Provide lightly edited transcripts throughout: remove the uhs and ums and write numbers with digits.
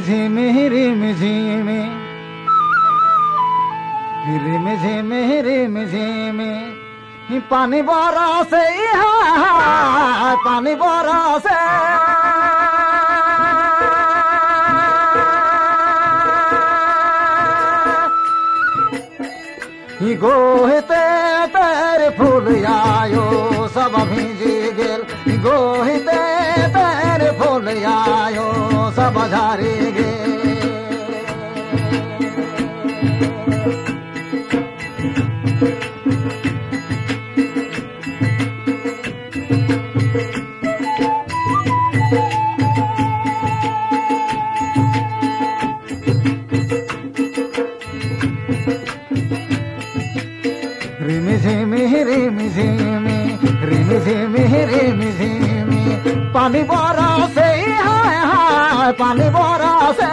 झिमी रिम झिमी रिम झिमी रिम झिमी पानी बरसे पानी बरसे गोहिते तेरे फूल आयो सब भीजी गेल गोहिते तेरे फूल आयो सब झारी गेल रिमी झिमी रिमी झिमी रिमी झिमी रिमी झिमी पानी बरसे हाय हाय पानी बरसे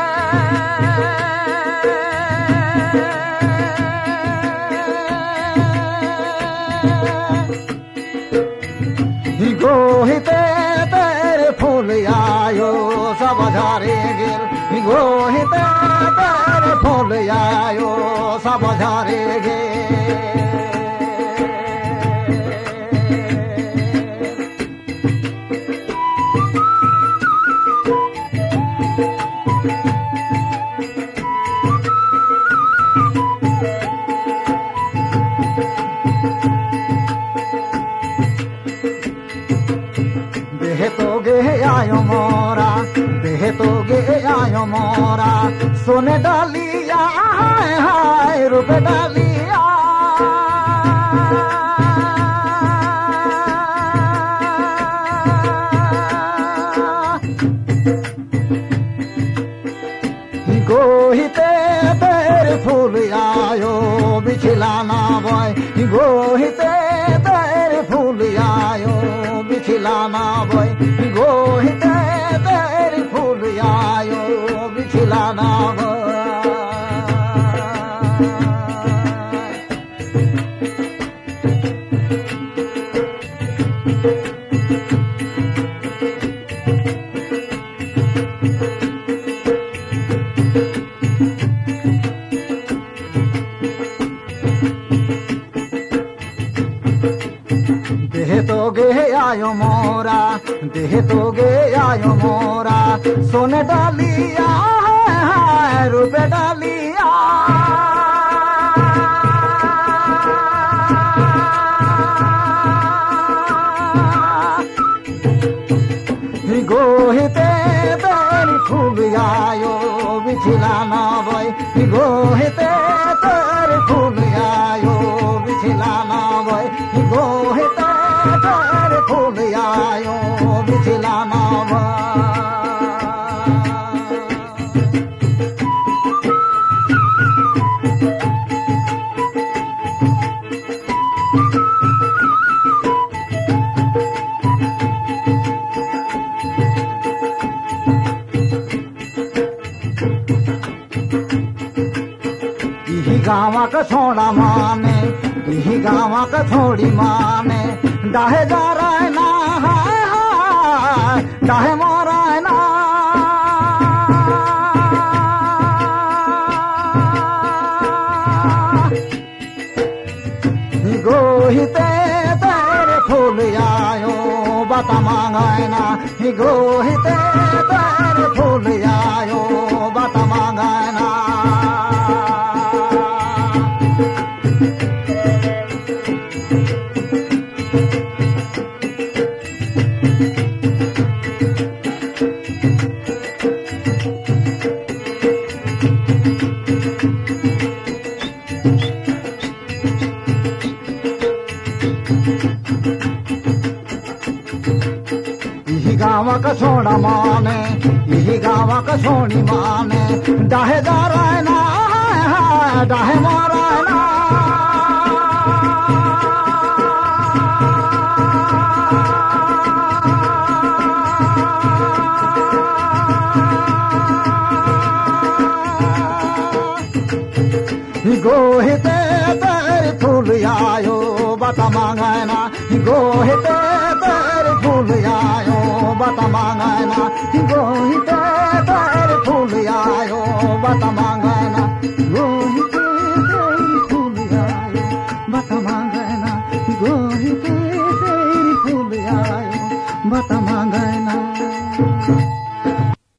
गोहिते तेरे फूल आयो सब झारे गिर गोहिते तेरे फूल आयो सब झारे गिर देह तो गे आयो मोरा देह तो गे आयो मोरा सोने डालिया हाय हाय रुपए डालिया गोहिते तेरे फूल आयो बिछलाना बॉय गोहिते तेरे फूल आयो बिछलाना बॉय गोहिते तेरे फूल आयो बिछलाना बॉय देह तो गे आयो मोरा देह तो गे आयो मोरा सोने डालिया हाय हाय रुपए डालिया गोहिते तेरे फूल आयो बिछलाना बॉय गोहिते तेरे फूल आयो बिछलाना बॉय गोहिते तेरे फूल आयो बिछलाना बॉय गावा का छोड़ा माने यही गावा का छोड़ी माने डाहे जा रहा ना हाय हाय डाहे मोरा ना गोहिते तेरे फूल आयो बता मांगाए ना गोहिते तेरे फूल आयो बता मांगाए ना गावा का छोड़ा माने यही गावा का छोड़ी माने डाहे जा रहा ना हाय डाहे मारा ना गोहिते तेरे फूल आयो बता मांगाए ना गोहिते तेरे फूल आयो बता मांगाए ना गोहिते तेरे फूल आयो बत मांगना गोही पे तेरी फूल आयो बत मांगना गोही पे तेरी फूल आयो बत मांगना